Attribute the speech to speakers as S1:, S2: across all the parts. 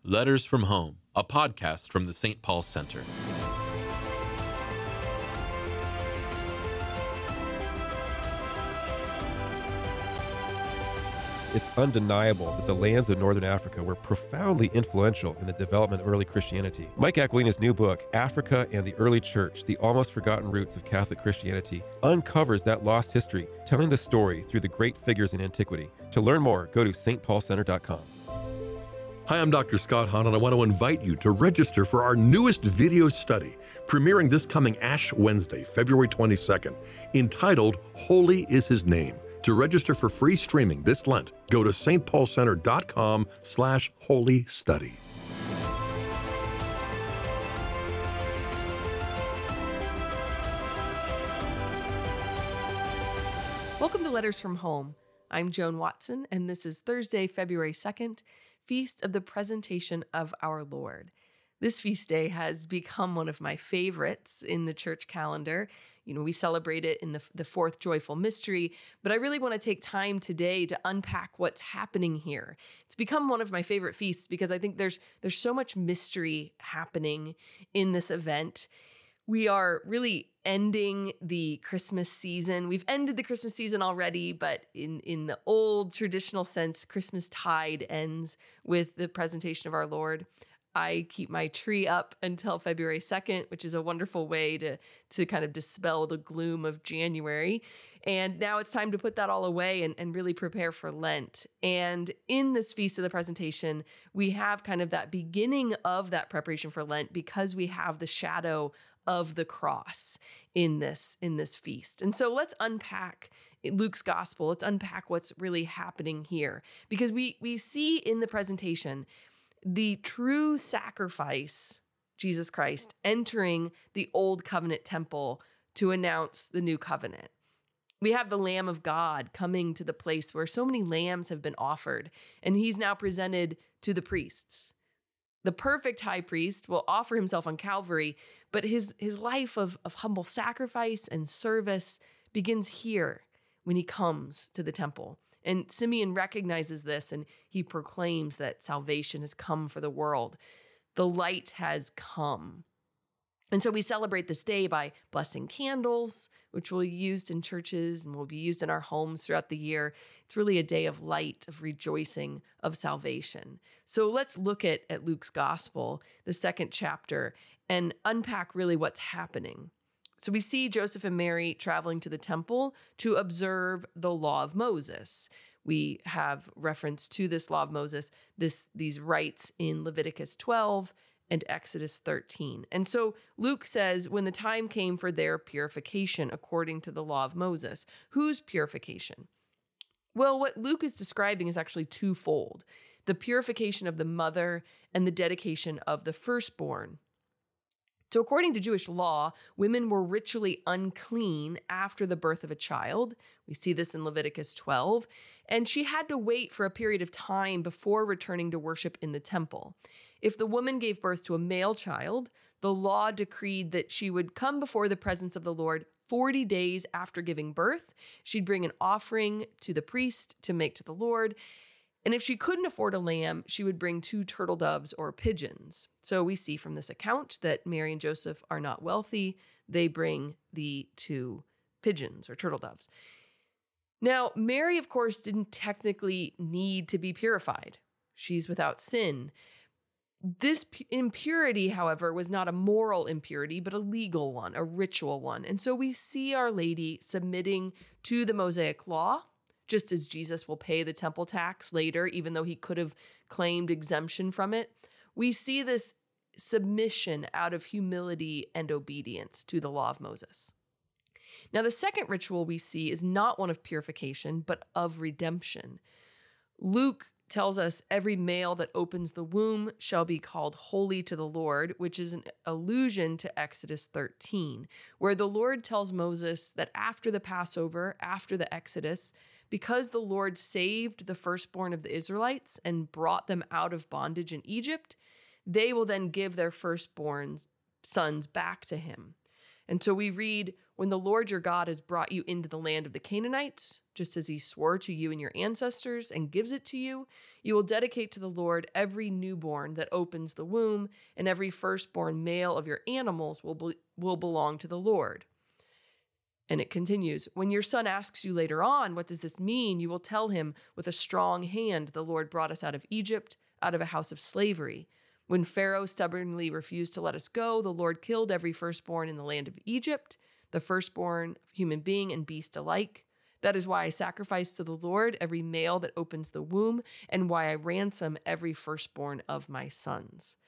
S1: Letters from Home, a podcast from the St. Paul Center.
S2: It's undeniable that the lands of Northern Africa were profoundly influential in the development of early Christianity. Mike Aquilina's new book, Africa and the Early Church, The Almost Forgotten Roots of Catholic Christianity, uncovers that lost history, telling the story through the great figures in antiquity. To learn more, go to stpaulcenter.com.
S3: Hi, I'm Dr. Scott Hahn, and I want to invite you to register for our newest video study, premiering this coming Ash Wednesday, February 22nd, entitled Holy is His Name. To register for free streaming this Lent, go to stpaulcenter.com/holy study.
S4: Welcome to Letters from Home. I'm Joan Watson, and this is Thursday, February 2nd, Feast of the Presentation of Our Lord. This feast day has become one of my favorites in the church calendar. You know, we celebrate it in the fourth joyful mystery, but I really want to take time today to unpack what's happening here. It's become one of my favorite feasts because I think there's so much mystery happening in this event. We are really ending the Christmas season. We've ended the Christmas season already, but in the old traditional sense, Christmas tide ends with the presentation of our Lord. I keep my tree up until February 2nd, which is a wonderful way to kind of dispel the gloom of January. And now it's time to put that all away and really prepare for Lent. And in this Feast of the Presentation, we have kind of that beginning of that preparation for Lent because we have the shadow of the cross in this feast. And so let's unpack Luke's gospel. Let's unpack what's really happening here, because we see in the presentation the true sacrifice, Jesus Christ, entering the old covenant temple to announce the new covenant. We have the Lamb of God coming to the place where so many lambs have been offered, and he's now presented to the priests. The perfect high priest will offer himself on Calvary, but his life of humble sacrifice and service begins here when he comes to the temple. And Simeon recognizes this, and he proclaims that salvation has come for the world. The light has come. And so we celebrate this day by blessing candles, which will be used in churches and will be used in our homes throughout the year. It's really a day of light, of rejoicing, of salvation. So let's look at Luke's gospel, the second chapter, and unpack really what's happening. So we see Joseph and Mary traveling to the temple to observe the law of Moses. We have reference to this law of Moses, these rites in Leviticus 12 and Exodus 13. And so Luke says, when the time came for their purification according to the law of Moses. Whose purification? Well, what Luke is describing is actually twofold: the purification of the mother and the dedication of the firstborn. So according to Jewish law, women were ritually unclean after the birth of a child. We see this in Leviticus 12. And she had to wait for a period of time before returning to worship in the temple. If the woman gave birth to a male child, the law decreed that she would come before the presence of the Lord 40 days after giving birth. She'd bring an offering to the priest to make to the Lord. And if she couldn't afford a lamb, she would bring 2 turtle doves or pigeons. So we see from this account that Mary and Joseph are not wealthy. They bring the 2 pigeons or turtle doves. Now, Mary, of course, didn't technically need to be purified. She's without sin. This impurity, however, was not a moral impurity, but a legal one, a ritual one. And so we see Our Lady submitting to the Mosaic law, just as Jesus will pay the temple tax later, even though he could have claimed exemption from it. We see this submission out of humility and obedience to the law of Moses. Now, the second ritual we see is not one of purification, but of redemption. Luke tells us every male that opens the womb shall be called holy to the Lord, which is an allusion to Exodus 13, where the Lord tells Moses that after the Passover, after the Exodus, because the Lord saved the firstborn of the Israelites and brought them out of bondage in Egypt, they will then give their firstborn sons back to him. And so we read, when the Lord your God has brought you into the land of the Canaanites, just as he swore to you and your ancestors and gives it to you, you will dedicate to the Lord every newborn that opens the womb, and every firstborn male of your animals will belong to the Lord. And it continues, when your son asks you later on, what does this mean? You will tell him, with a strong hand, the Lord brought us out of Egypt, out of a house of slavery. When Pharaoh stubbornly refused to let us go, the Lord killed every firstborn in the land of Egypt, the firstborn of human being and beast alike. That is why I sacrifice to the Lord every male that opens the womb, and why I ransom every firstborn of my sons.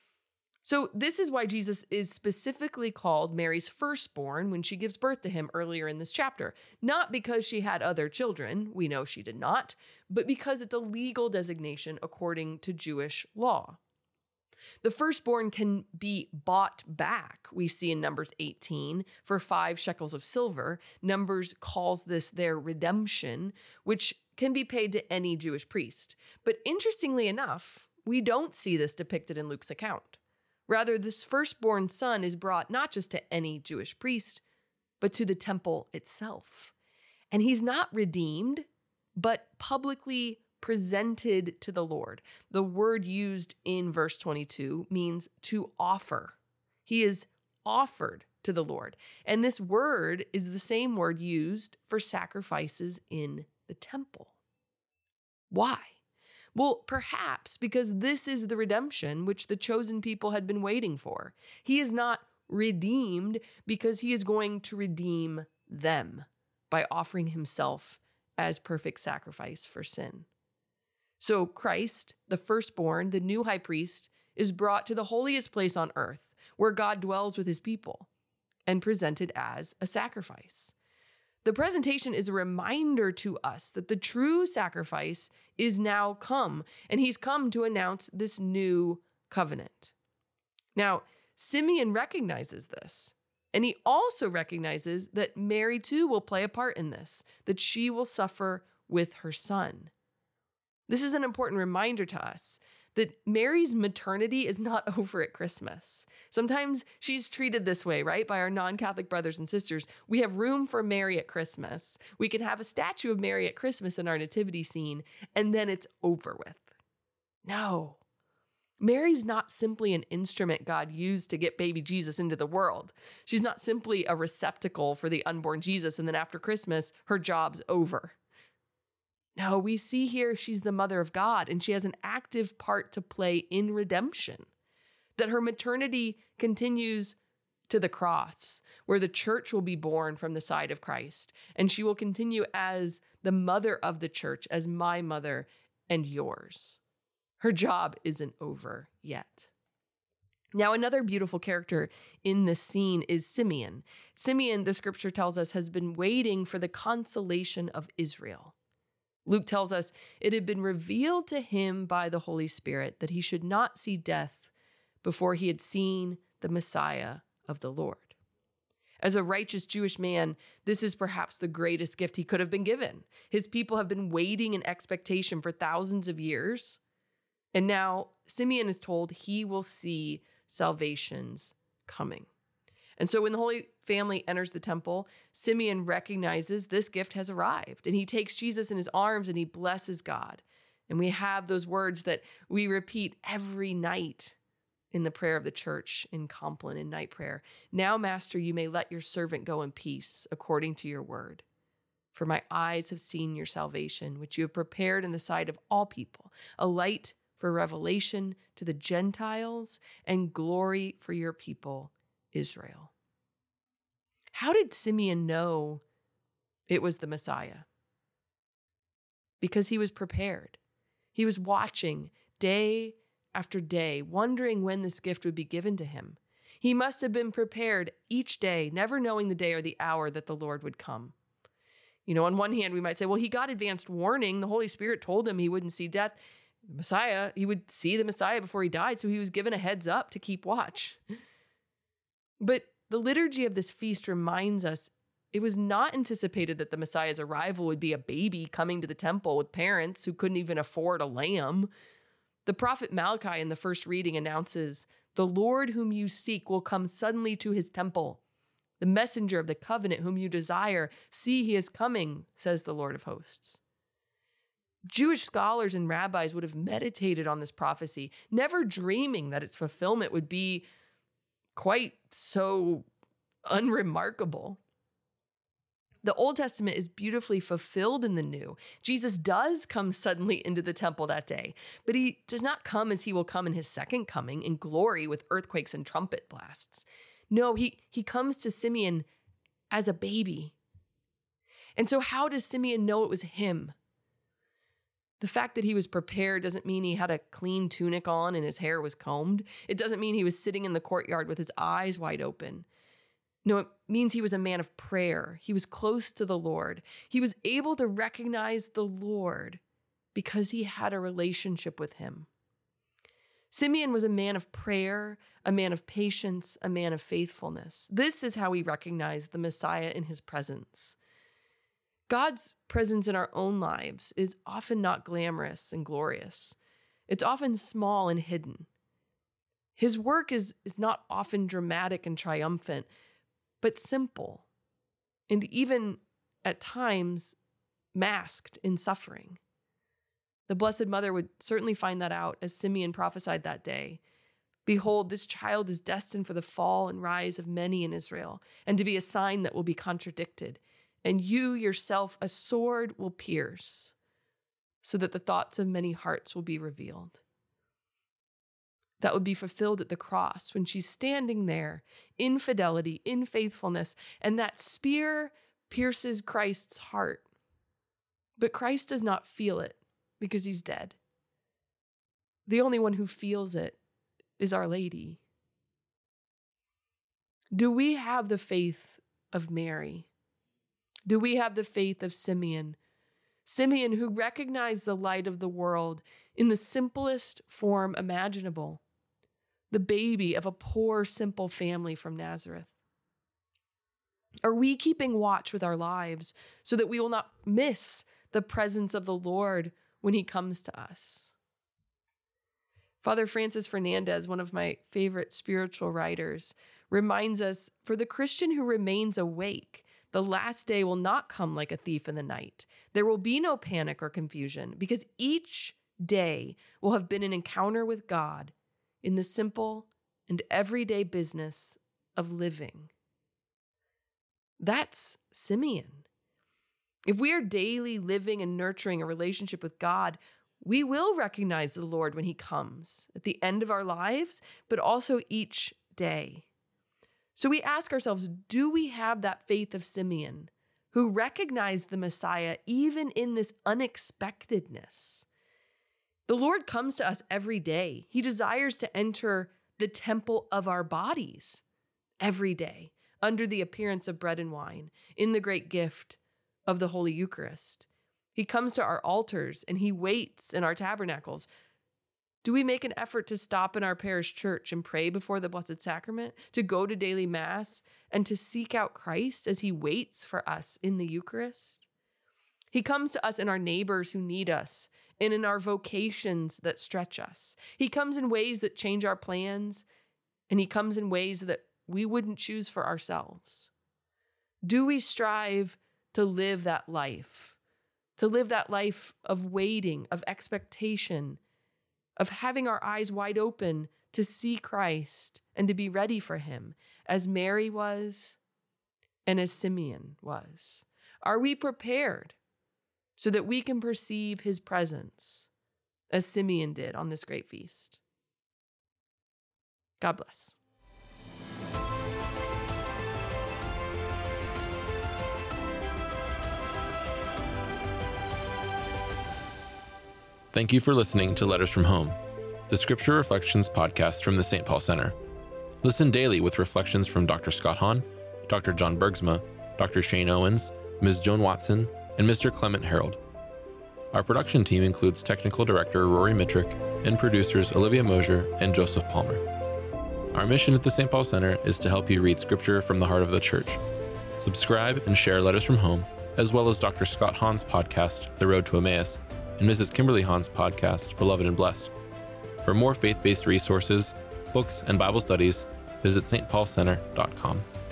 S4: So this is why Jesus is specifically called Mary's firstborn when she gives birth to him earlier in this chapter. Not because she had other children, we know she did not, but because it's a legal designation according to Jewish law. The firstborn can be bought back, we see in Numbers 18, for 5 shekels of silver. Numbers calls this their redemption, which can be paid to any Jewish priest. But interestingly enough, we don't see this depicted in Luke's account. Rather, this firstborn son is brought not just to any Jewish priest, but to the temple itself. And he's not redeemed, but publicly presented to the Lord. The word used in verse 22 means to offer. He is offered to the Lord. And this word is the same word used for sacrifices in the temple. Why? Well, perhaps because this is the redemption which the chosen people had been waiting for. He is not redeemed because he is going to redeem them by offering himself as perfect sacrifice for sin. So Christ, the firstborn, the new high priest, is brought to the holiest place on earth, where God dwells with his people, and presented as a sacrifice. The presentation is a reminder to us that the true sacrifice is now come, and he's come to announce this new covenant. Now, Simeon recognizes this, and he also recognizes that Mary too will play a part in this, that she will suffer with her son. This is an important reminder to us that Mary's maternity is not over at Christmas. Sometimes she's treated this way, right? By our non-Catholic brothers and sisters. We have room for Mary at Christmas. We can have a statue of Mary at Christmas in our nativity scene, and then it's over with. No. Mary's not simply an instrument God used to get baby Jesus into the world. She's not simply a receptacle for the unborn Jesus, and then after Christmas, her job's over. No, we see here she's the mother of God, and she has an active part to play in redemption. That her maternity continues to the cross, where the church will be born from the side of Christ, and she will continue as the mother of the church, as my mother and yours. Her job isn't over yet. Now, another beautiful character in this scene is Simeon. Simeon, the scripture tells us, has been waiting for the consolation of Israel. Luke tells us it had been revealed to him by the Holy Spirit that he should not see death before he had seen the Messiah of the Lord. As a righteous Jewish man, this is perhaps the greatest gift he could have been given. His people have been waiting in expectation for thousands of years, and now Simeon is told he will see salvation's coming. And so when the Holy Family enters the temple, Simeon recognizes this gift has arrived, and he takes Jesus in his arms and he blesses God. And we have those words that we repeat every night in the prayer of the church in Compline in night prayer. Now, Master, you may let your servant go in peace according to your word. For my eyes have seen your salvation, which you have prepared in the sight of all people, a light for revelation to the Gentiles and glory for your people, Israel. How did Simeon know it was the Messiah? Because he was prepared. He was watching day after day, wondering when this gift would be given to him. He must have been prepared each day, never knowing the day or the hour that the Lord would come. You know, on one hand, we might say, well, he got advanced warning. The Holy Spirit told him he wouldn't see death. The Messiah, he would see the Messiah before he died, so he was given a heads up to keep watch. But the liturgy of this feast reminds us it was not anticipated that the Messiah's arrival would be a baby coming to the temple with parents who couldn't even afford a lamb. The prophet Malachi in the first reading announces, "The Lord whom you seek will come suddenly to his temple. The messenger of the covenant whom you desire, see, he is coming, says the Lord of hosts. Jewish scholars and rabbis would have meditated on this prophecy, never dreaming that its fulfillment would be quite so unremarkable. The Old Testament is beautifully fulfilled in the New. Jesus does come suddenly into the temple that day, but he does not come as he will come in his second coming in glory with earthquakes and trumpet blasts. No, he comes to Simeon as a baby. And so how does Simeon know it was him? The fact that he was prepared doesn't mean he had a clean tunic on and his hair was combed. It doesn't mean he was sitting in the courtyard with his eyes wide open. No, it means he was a man of prayer. He was close to the Lord. He was able to recognize the Lord because he had a relationship with him. Simeon was a man of prayer, a man of patience, a man of faithfulness. This is how we recognize the Messiah in his presence. God's presence in our own lives is often not glamorous and glorious. It's often small and hidden. His work is not often dramatic and triumphant, but simple, and even at times masked in suffering. The Blessed Mother would certainly find that out as Simeon prophesied that day. Behold, this child is destined for the fall and rise of many in Israel, and to be a sign that will be contradicted. And you yourself a sword will pierce, so that the thoughts of many hearts will be revealed. That would be fulfilled at the cross when she's standing there in fidelity, in faithfulness, and that spear pierces Christ's heart. But Christ does not feel it because he's dead. The only one who feels it is Our Lady. Do we have the faith of Mary? Do we have the faith of Simeon? Simeon, who recognized the light of the world in the simplest form imaginable, the baby of a poor, simple family from Nazareth. Are we keeping watch with our lives so that we will not miss the presence of the Lord when he comes to us? Father Francis Fernandez, one of my favorite spiritual writers, reminds us, for the Christian who remains awake, the last day will not come like a thief in the night. There will be no panic or confusion because each day will have been an encounter with God in the simple and everyday business of living. That's Simeon. If we are daily living and nurturing a relationship with God, we will recognize the Lord when he comes at the end of our lives, but also each day. So we ask ourselves, do we have that faith of Simeon, who recognized the Messiah even in this unexpectedness? The Lord comes to us every day. He desires to enter the temple of our bodies every day under the appearance of bread and wine in the great gift of the Holy Eucharist. He comes to our altars and he waits in our tabernacles. Do we make an effort to stop in our parish church and pray before the Blessed Sacrament, to go to daily Mass, and to seek out Christ as he waits for us in the Eucharist? He comes to us in our neighbors who need us and in our vocations that stretch us. He comes in ways that change our plans, and he comes in ways that we wouldn't choose for ourselves. Do we strive to live that life? To live that life of waiting, of expectation, of having our eyes wide open to see Christ and to be ready for him, as Mary was and as Simeon was? Are we prepared so that we can perceive his presence as Simeon did on this great feast? God bless.
S1: Thank you for listening to Letters from Home, the Scripture Reflections podcast from the St. Paul Center. Listen daily with reflections from Dr. Scott Hahn, Dr. John Bergsma, Dr. Shane Owens, Ms. Joan Watson, and Mr. Clement Harold. Our production team includes technical director Rory Mitrick and producers Olivia Mosier and Joseph Palmer. Our mission at the St. Paul Center is to help you read Scripture from the heart of the Church. Subscribe and share Letters from Home, as well as Dr. Scott Hahn's podcast, The Road to Emmaus, and Mrs. Kimberly Hahn's podcast, Beloved and Blessed. For more faith-based resources, books, and Bible studies, visit stpaulcenter.com.